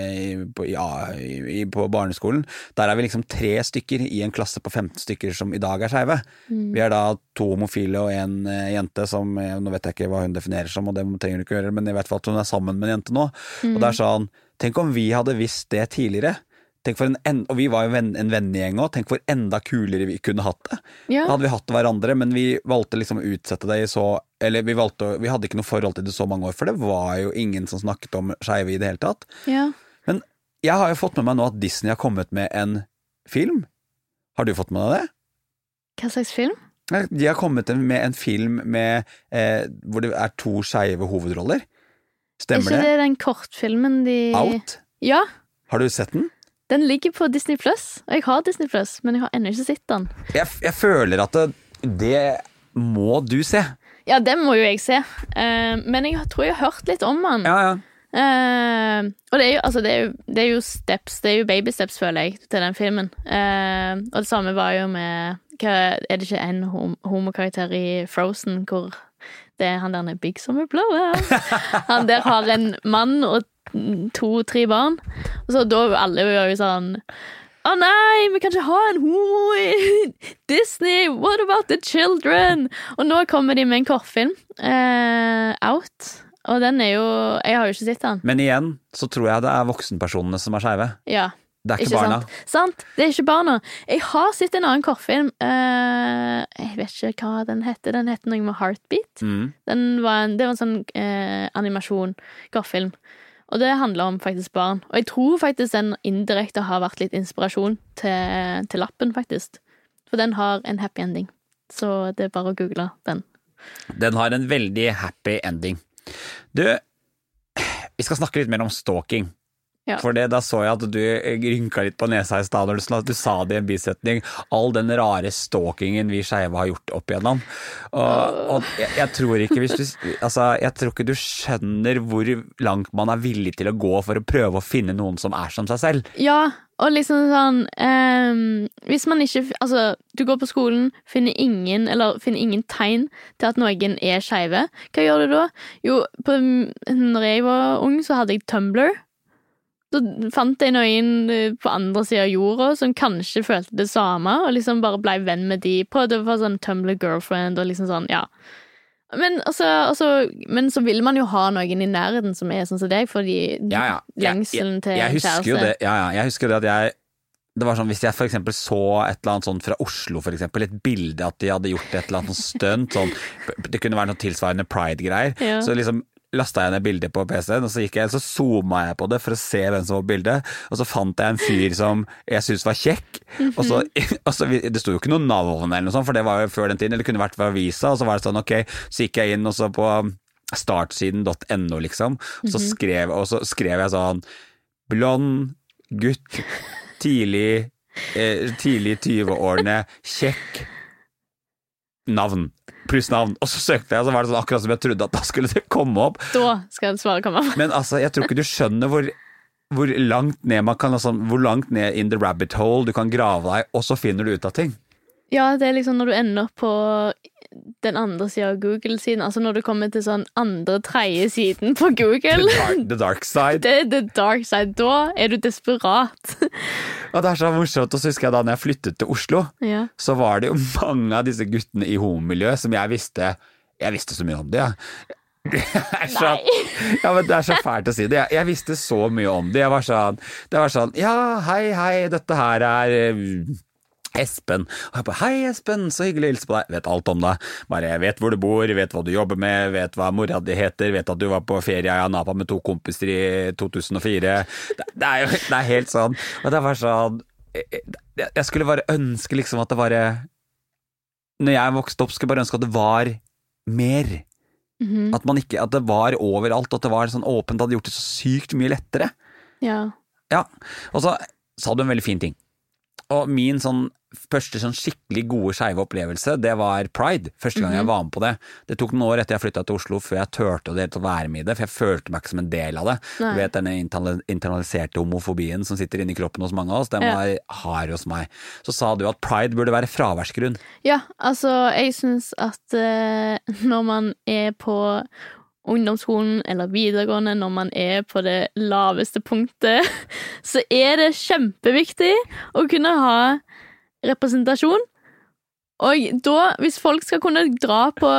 på barneskolen. Der er vi liksom 3 stykker i en klasse på 15 stykker som i dag er skeive. Vi er da 2 homofile og en jente som, nå vet jeg ikke hva hun definerer som, og det trenger du ikke gjøre, men i hvert fall at hun er sammen med en jente nå. Og det er sånn, tenk om vi hadde visst det tidligere. Tenk for og vi var jo en vennegjeng også. Tenk hvor enda kulere vi kunne hatt det. Ja. Hadde vi hatt hverandre, men vi valgte liksom å utsette det i så, eller vi hadde ikke noe forhold til det så mange år, for det var jo ingen som snakket om skeive i det hele tatt. Ja. Men jeg har jo fått med meg nå at Disney har kommet med en film. Har du fått med deg det? Hva slags film? De har kommet med en film med, hvor det er 2 skeive hovedroller. Stemmer det? Er ikke det den kortfilmen de... Out? Ja. Har du sett den? Den ligger på Disney+. Jeg har Disney+, men jeg har ennå ikke sett den. Jeg føler at det må du se. Ja, den må jo jeg se. Men jeg tror jeg har hørt litt om den. Ja. Og det er jo, altså, det er jo steps, det er jo baby steps, føler jeg, til den filmen. Og det samme var jo med, er det ikke en homokarakter i Frozen, hvor det er han der Big Summer Blower. Han der har en mann og 2-3 barn. Og så da alle var jo sånn, nei, vi kan ikke ha en homo i Disney, what about the children? Og nå kommer de med en kortfilm, Out. Og den er jo, jeg har jo ikke sett den. Men igjen, så tror jeg det er voksenpersonene som er skeive. Ja. Det er ikke barna. Sant, det er ikke barna. Jeg har sett en annen kortfilm. Jeg vet ikke hva den heter. Den heter noe med Heartbeat. Det var en sånn animasjon, kortfilm. Og det handler om faktisk barn. Og jeg tror faktisk den indirekte har vært litt inspirasjon til lappen, faktisk. For den har en happy ending. Så det er bare å google den. Den har en veldig happy ending. Du, vi skal snakke litt mer om stalking. Ja. For da så jeg at du rynka litt på nesa i stedet når du sa det i en bisetning, all den rare stalkingen vi skeive har gjort opp igjennom. Og jeg tror ikke jeg tror ikke du skjønner hvor langt man er villig til å gå for å prøve å finne noen som er som seg selv. Ja, og liksom sånn, hvis man ikke, altså, du går på skolen, finner ingen tegn til at noen er skeive, hva gjør du da? Jo, når jeg var ung så hadde jeg Tumblr. Så fant jeg noen på andre siden av jorda som kanskje følte det samme, og liksom bare ble venn med de. Prøvde å få sånn Tumblr girlfriend, og liksom sånn, ja. Men så vil man jo ha noen i nærheten som er sånn som deg, fordi lengselen til kjæreste. Jeg husker det at det var sånn, hvis jeg for eksempel så et eller annet sånt fra Oslo, for eksempel, et bilde at de hadde gjort et eller annet stunt, sånn, det kunne være noe tilsvarende Pride-greier, så liksom lastet jeg ned bildet på PC-en, og så zoomet jeg på det for å se hvem som var bildet, og så fant jeg en fyr som jeg synes var kjekk, og så det stod jo ikke noe navn eller noe sånt, for det var jo før den tiden, eller det kunne vært fra avisa, og så var det sånn, ok, så gikk jeg inn og så på startsiden.no liksom, og så skrev jeg sånn, blond, gutt, tidlig 20-årene, kjekk, navn, pluss navn, og så søkte jeg, og så var det sånn akkurat som jeg trodde at da skulle det komme opp. Da skal svaret komme opp. Men altså, jeg tror ikke du skjønner hvor langt ned man kan, altså, hvor langt ned in the rabbit hole du kan grave deg, og så finner du ut av ting. Ja, det liksom når du ender på den andre siden av Google-siden, altså når du kommer til sånn andre-tredje siden på Google. The dark side. Det the dark side. Da er du desperat. Og det så morsomt, og så husker jeg da når jeg flyttet til Oslo, så var det jo mange av disse guttene i homomiljøet som jeg visste så mye om det, ja, men det så fælt å si det. Jeg visste så mye om det. Det var sånn, ja, hei, dette her Espen. Og jeg bare, hei Espen, så hyggelig å hilse på deg. Vet alt om deg. Bare jeg vet hvor du bor, vet hva du jobber med, vet hva mora di heter, vet at du var på ferie i Napa med 2 kompiser i 2004. Det helt sånn. Og det var sånn, jeg skulle bare ønske liksom at det var, når jeg vokste opp, skulle jeg bare ønske at det var mer. At det var overalt, at det var sånn åpent, hadde gjort det så sykt mye lettere. Ja, og så sa du en veldig fin ting. Og min første skikkelig gode skeive opplevelse, det var Pride. Første gang jeg var med på det. Det tok noen år etter jeg flyttet til Oslo før jeg tørte å være med i det, for jeg følte meg ikke som en del av det. Nei. Du vet denne internaliserte homofobien som sitter inne i kroppen hos mange av oss, den var hard hos meg. Så sa du at Pride burde være fraværsgrunn. Ja, altså jeg synes at når man på ungdomsskolen eller videregående, når man på det laveste punktet, så det kjempeviktig å kunne ha representasjon. Og da, hvis folk skal kunne dra på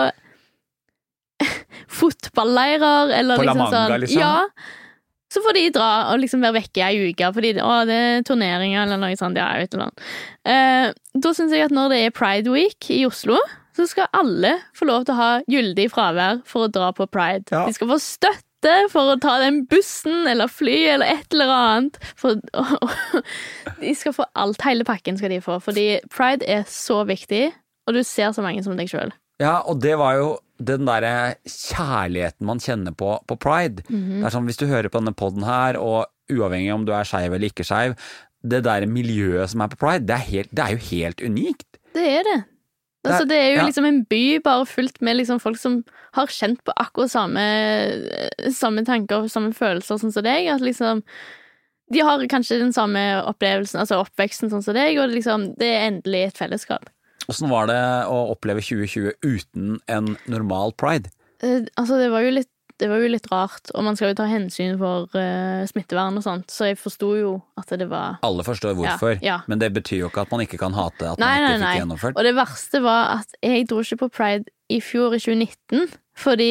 fotballleirer eller på liksom La Manga, liksom? Ja, så får de dra og liksom være vekke i en uke, fordi det turneringer eller noe sånt, ja, jeg vet ikke. Da synes jeg at når det Pride Week i Oslo, så skal alle få lov til å ha gyldig fravær for å dra på Pride. Ja. De skal få støtte for å ta den bussen eller fly eller et eller annet. De skal få alt, hele pakken skal de få, fordi Pride så viktig, og du ser så mange som deg selv. Ja, og det var jo den der kjærligheten man kjenner på Pride. Det sånn, hvis du hører på denne podden her, og uavhengig om du skeiv eller ikke skeiv, det der miljøet som på Pride, det jo helt unikt. Det det. Altså, det jo liksom en by bare fullt med liksom folk som har kjent på akkurat samme tanker og samme følelser sånn som deg, at liksom de har kanskje den samme opplevelsen, altså oppveksten sånn som deg, og liksom, det endelig et fellesskap. Hvordan var det å oppleve 2020 uten en normal Pride? Altså, det var jo litt rart, og man skal jo ta hensyn for smittevern og sånt, så jeg forstod jo at det var... Alle forstår hvorfor, men det betyr jo ikke at man ikke kan hate at man ikke fikk gjennomført. Og det verste var at jeg dro ikke på Pride i fjor i 2019, fordi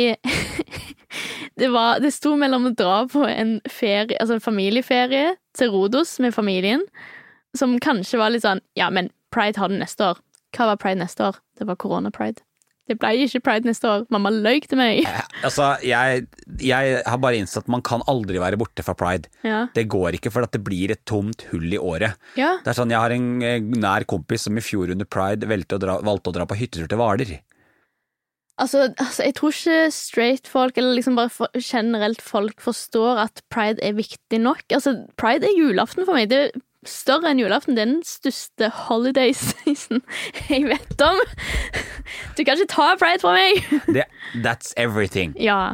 det sto mellom å dra på en ferie, altså en familieferie til Rhodos med familien, som kanskje var litt sånn, ja, men Pride har den neste år. Hva var Pride neste år? Det var Corona-Pride. Det ble ikke Pride neste år. Mamma løy til meg. Altså, jeg har bare innsett at man kan aldri være borte fra Pride. Ja. Det går ikke, for at det blir et tomt hull i året. Ja. Det sånn, jeg har en nær kompis som i fjor under Pride valgte å dra på hyttetur til Hvaler. Altså, jeg tror ikke straight folk, eller liksom bare generelt folk forstår at Pride viktig nok. Altså, Pride julaften for meg. Det større enn julaften, det den største holiday season jeg vet om. Du kan ikke ta Pride fra meg. That's everything. Ja.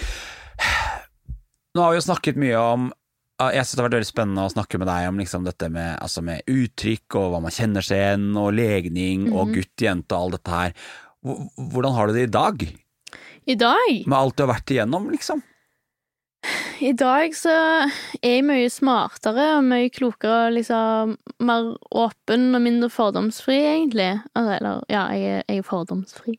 Nå har vi jo snakket mye om, jeg synes det har vært veldig spennende å snakke med deg om liksom dette med uttrykk og hva man kjenner seg igjen, og legning og gutt, jente og alt dette her. Hvordan har du det i dag? I dag? Med alt du har vært igjennom, liksom? I dag så jeg mye smartere og mye klokere, liksom mer åpen og mindre fordomsfri, egentlig. Altså, eller, ja, jeg fordomsfri.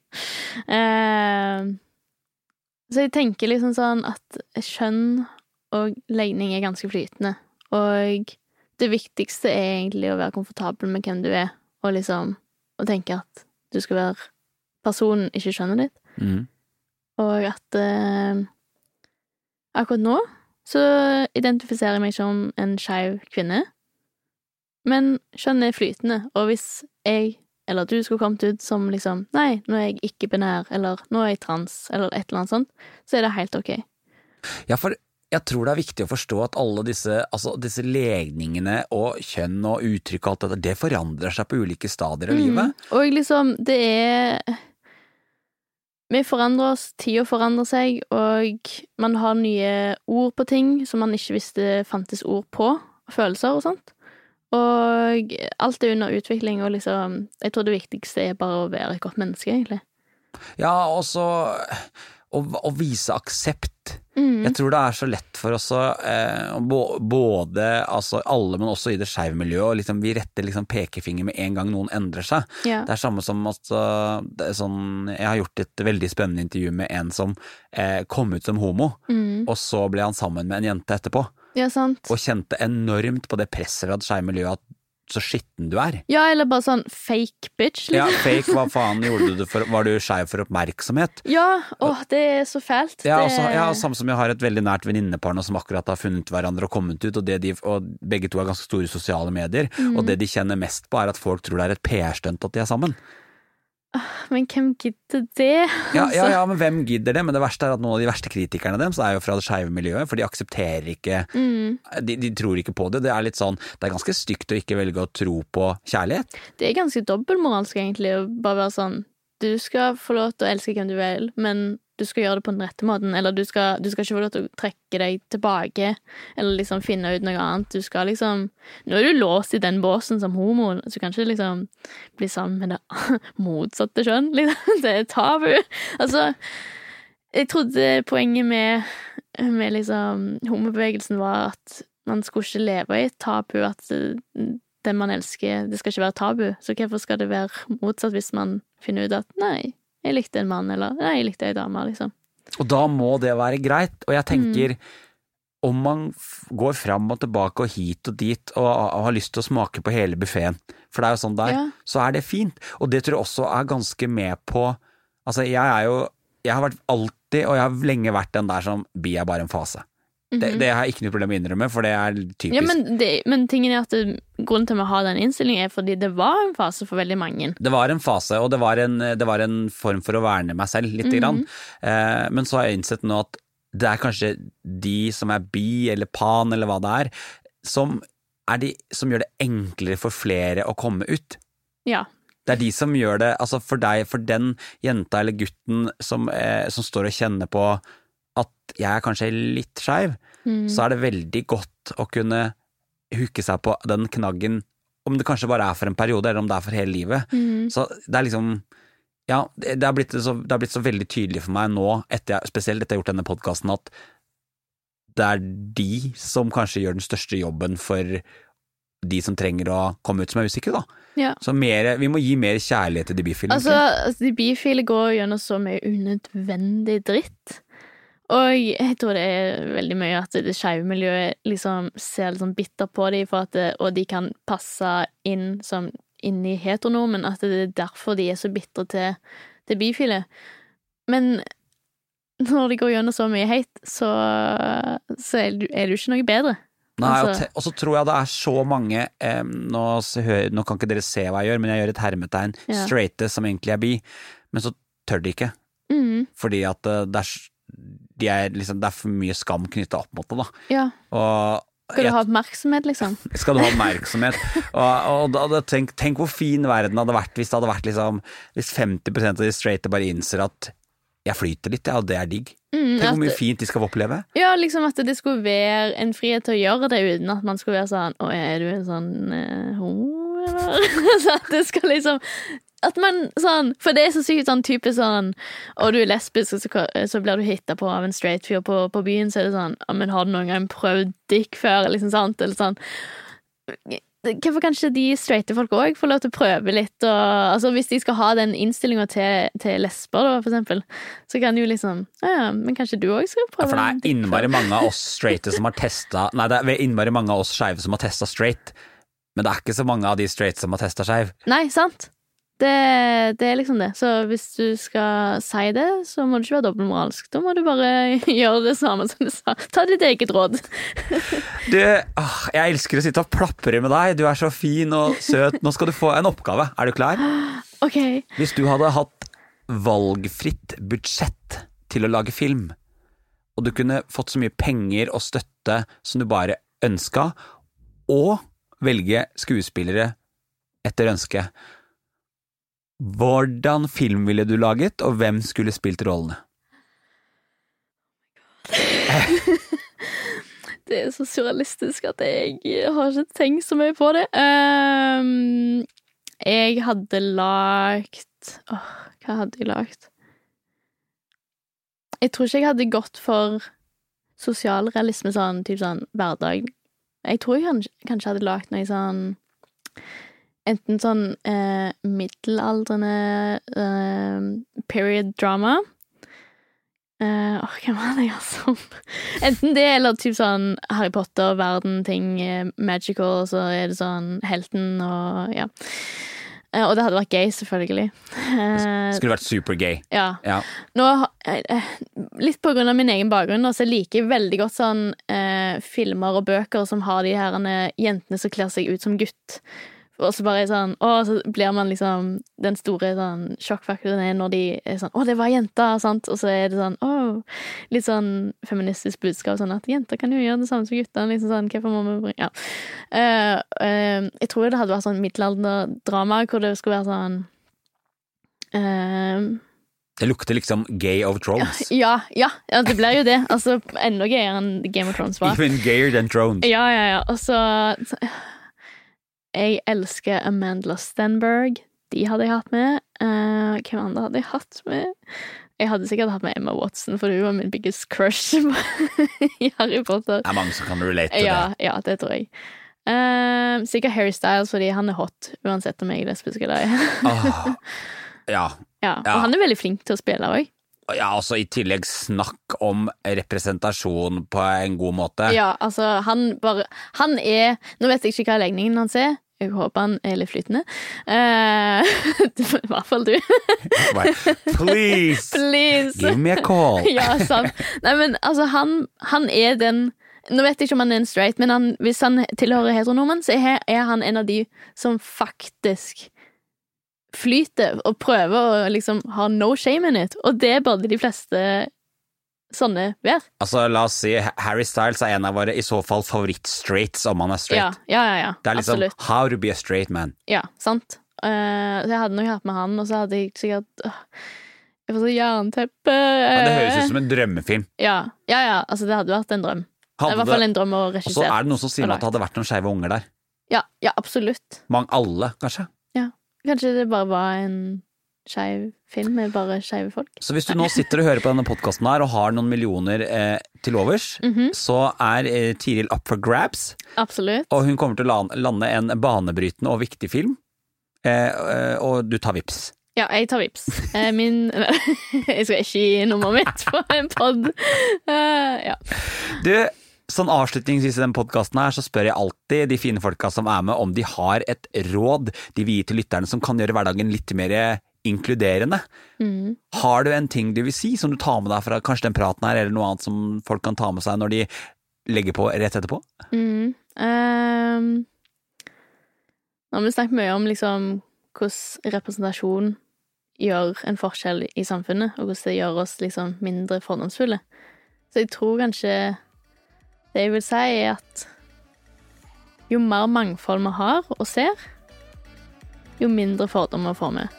Så jeg tenker liksom sånn at kjønn og legning ganske flytende. Og det viktigste egentlig å være komfortabel med hvem du og liksom å tenke at du skal være personen, ikke kjønnet ditt. Og at akkurat nå så identifiserer jeg meg som en skeiv kvinne, men kjønn flytende, og hvis jeg eller du skulle kommet ut som liksom, nei, nå jeg ikke binær, eller nå jeg trans, eller et eller annet sånt, så det helt ok. Ja, for jeg tror det viktig å forstå at alle disse legningene og kjønn og uttrykk og alt dette, det forandrer seg på ulike stadier av livet. Og liksom, det vi forandrer oss, tida forandrer seg, og man har nye ord på ting som man ikke visste fantes ord på, følelser og sånt. Og alt under utvikling, og liksom, jeg tror det viktigste bare å være et godt menneske, egentlig. Ja, og så å vise aksept. Jeg tror det så lett for oss både altså alle, men også i det skeive miljøet, og liksom, vi retter liksom pekefinger med en gang noen endrer seg. Ja. Det samme som det sånn, jeg har gjort et veldig spennende intervju med en som kom ut som homo, og så ble han sammen med en jente etterpå. Ja, sant. Og kjente enormt på det presset fra det skeive miljøet, at så skitten du Ja, eller bare sånn fake bitch, liksom. Ja, fake, hva faen gjorde du for, var du skeiv for oppmerksomhet? Ja, det så fælt. Ja, samme som jeg har et veldig nært venninnepar nå som akkurat har funnet hverandre og kommet ut, og begge to har ganske store sosiale medier, og det de kjenner mest på at folk tror det et PR-stunt at de sammen. Men hvem gidder det? Ja, men hvem gidder det? Men det verste at noen av de verste kritikerne deres jo fra det skeive miljøet, for de aksepterer ikke, de tror ikke på det. Det litt sånn, det ganske stygt å ikke velge å tro på kjærlighet. Det ganske dobbeltmoralsk egentlig, å bare være sånn, du skal få lov til å elske hvem du vil, men du skal gjøre det på den rette måten, eller du skal ikke få lov til å trekke deg tilbake, eller liksom finne ut noe annet. Du skal liksom, nå du låst i den båsen som homo, så kan ikke liksom bli sammen med det motsatte kjønn, liksom. Det tabu. Altså, jeg trodde poenget med liksom homobevegelsen var at man skulle ikke leve i et tabu, at den man elsker, det skal ikke være tabu, så hvorfor skal det være motsatt hvis man finner ut at nei, jeg likte en mann, eller nei, jeg likte en dame, liksom. Og da må det være greit, og jeg tenker, om man går fram og tilbake og hit og dit, og har lyst til å smake på hele buffeten, for det jo sånn der, så det fint. Og det tror jeg også ganske med på, altså jeg har vært alltid, og jeg har lenge vært den der som, bi bare en fase. Det har jeg ikke noe problem med å innrømme, for det typisk. Ja, men tingen at grunnen til å ha den innstillingen fordi det var en fase for veldig mange. Det var en fase, og det var en form for å verne meg selv litt grann. Men så har jeg innsett nå at det kanskje de som bi eller pan eller hva det som de som gjør det enklere for flere å komme ut. Ja. Det de som gjør det, altså for deg, for den jenta eller gutten som står og kjenner på at jeg kanskje litt skeiv, så det veldig godt å kunne hukke seg på den knaggen, om det kanskje bare for en periode, eller om det for hele livet. Så det liksom, ja, det har blitt så veldig tydelig for meg nå, spesielt etter jeg har gjort denne podcasten, at det de som kanskje gjør den største jobben for de som trenger å komme ut som usikre, da. Ja. Så vi må gi mer kjærlighet til de bifile. Altså, de bifile går gjennom så mye unødvendig dritt. Og jeg tror det veldig mye at det skeive miljøet liksom ser litt sånn bitter på dem, og de kan passe inn i heteronormen, at det derfor de så bitre til bifile. Men når de går gjennom så mye hate, så det jo ikke noe bedre. Nei, og så tror jeg det så mange, nå kan ikke dere se hva jeg gjør, men jeg gjør et hermetegn, straighte som egentlig bi, men så tør de ikke. Fordi at det liksom, det for mye skam knyttet opp mot det, da. Ja. Skal du ha oppmerksomhet, liksom? Skal du ha oppmerksomhet? og tenk hvor fin verden hadde vært hvis det hadde vært liksom, hvis 50% av de straighte bare innser at jeg flyter litt, og det digg. Tenk hvor mye fint de skal oppleve. Ja, liksom at det skulle være en frihet til å gjøre det uten at man skulle være sånn, du en sånn homo, eller? Så at det skal liksom at man sånn, for det så sykt sånn type sånn, og du lesbisk så blir du hittet på av en straight fyr på byen, så det sånn, men har du noen gang prøvd dick før, liksom sant, eller sånn. Hvorfor kan ikke de straighte folk også få lov til å prøve litt, og altså hvis de skal ha den innstillingen til lesber da, for eksempel, så kan de jo liksom, men kanskje du også skal prøve. Ja, for det innmari mange av oss straighte som har testet, nei, det innmari mange av oss skeive som har testet straight, men det ikke så mange av de straight som har testet skeiv. Nei, sant. Det liksom det. Så hvis du skal si det, så må du ikke være dobbeltmoralsk. Da må du bare gjøre det samme som du sa. Ta ditt eget råd. Jeg elsker å sitte og plapre med deg. Du så fin og søt. Nå skal du få en oppgave. Du klar? Ok. Hvis du hadde hatt valgfritt budsjett til å lage film, og du kunne fått så mye penger og støtte som du bare ønsket, og velge skuespillere etter ønske, Hvordan film ville du laget, og hvem skulle spilt rollene? Det så surrealistisk at jeg har ikke tenkt så mye på det. Jeg hadde lagt... hva hadde jeg lagt? Jeg tror ikke jeg hadde gått for sosialrealisme, sånn, typ sånn hverdag. Jeg tror jeg kanskje hadde lagt noe sånn enten sånn middelaldrende period drama. Hvem var det som? Enten det, eller typ sånn Harry Potter, verden, ting, magical, så det sånn helten og ja. Og det hadde vært gay, selvfølgelig. Skulle vært supergay. Ja. Nå, litt på grunn av min egen bakgrunn, så liker jeg veldig godt sånn filmer og bøker som har de her jentene som kler seg ut som gutt. Og så bare sånn, så blir man liksom den store sånn sjokkfaktoren når de sånn, det var jenter, sant? Og så det sånn, litt sånn feministisk budskap, sånn at jenter kan jo gjøre det samme som gutter, liksom sånn, hvorfor må vi bringe, jeg tror det hadde vært sånn middelalderdrama, hvor det skulle være sånn, det lukter liksom Gay of Thrones. Ja, det blir jo det, altså enda gayere enn Game of Thrones var. Even gayer than Thrones. Ja, og så... Jeg elsker Amanda Stenberg. De hadde jeg hatt med. Hvem andre hadde jeg hatt med? Jeg hadde sikkert hatt med Emma Watson, for hun var min biggest crush i Harry Potter. Det mange som kan relate til det. Ja, det tror jeg. Sikkert Harry Styles, fordi han hot, uansett om jeg er lesbisk eller ei. Ja. Og han veldig flink til å spille også. Ja, altså i tillegg snakk om representasjon på en god måte. Ja, altså han nå vet jeg ikke hva legningen hans jeg håper han litt flytende. I hvert fall du. Please, give me a call. Ja, sant. Nei, men altså han den, nå vet jeg ikke om han en straight, men hvis han tilhører heteronormen, så han en av de som faktisk flyter og prøver å liksom ha no shame in it, og det burde de fleste sånne være. Altså, la oss si, Harry Styles en av våre i så fall favoritt-straights om han straight. Ja, det liksom absolutt. How to be a straight man. Ja, sant. Så jeg hadde nok hatt med han, og så hadde jeg sikkert jeg får så jernteppe. Det høres ut som en drømmefilm. Ja, altså det hadde vært en drøm. Det I hvert fall en drøm å regissere. Og så det noen som sier at det hadde vært noen skeive unger der. Ja, absolutt. Alle, kanskje. Kanskje det bare var en skeiv film med bare skeive folk. Så hvis du nå sitter og hører på denne podcasten her og har noen millioner til overs, så Tiril up for grabs. Absolutt. Og hun kommer til å lande en banebrytende og viktig film, og du tar vips. Ja, jeg tar vips. Jeg skal ikke gi nummeret mitt på en podd. Ja. Du... Sånn avslutningsvis i den podcasten her, så spør jeg alltid de fine folka som med, om de har et råd de vil gi til lytterne som kan gjøre hverdagen litt mer inkluderende. Har du en ting du vil si som du tar med deg fra kanskje den praten her, eller noe annet som folk kan ta med seg når de legger på rett etterpå? Nå har vi snakket mye om liksom hvordan representasjon gjør en forskjell i samfunnet, og hvordan det gjør oss liksom mindre fordomsfulle. Så jeg tror kanskje det jeg vil si at jo mer mangfold vi har og ser, jo mindre fordommer får vi.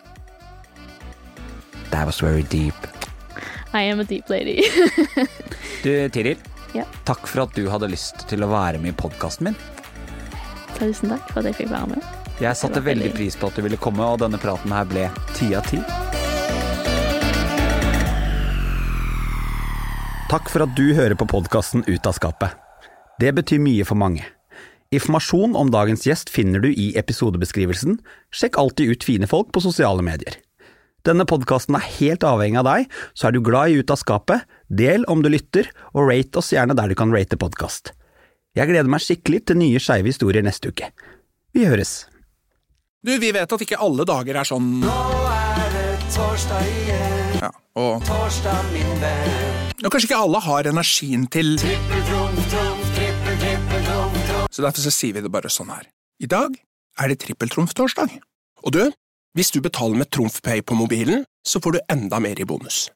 That was very deep. I am a deep lady. Du, Tiril, takk for at du hadde lyst til å være med i podcasten min. Tusen takk for at jeg fikk være med. Jeg satte veldig pris på at du ville komme, og denne praten her ble 10 av 10. Takk for at du hører på podcasten Ut av skapet. Det betyr mye for mange. Informasjon om dagens gjest finner du i episodebeskrivelsen. Sjekk alltid ut fine folk på sosiale medier. Denne podcasten helt avhengig av deg, så du glad i Ut av skapet, del om du lytter, og rate oss gjerne der du kan rate podcast. Jeg gleder meg skikkelig til nye skeive historier neste uke. Vi høres. Du, vi vet at ikke alle dager sånn. Nå det torsdag igjen. Ja, og torsdag min venn. Og kanskje ikke alle har energien til så derfor så sier vi det bare sånn her. I dag det trippeltrumf-torsdag. Og du, hvis du betaler med TrumfPay på mobilen, så får du enda mer i bonus.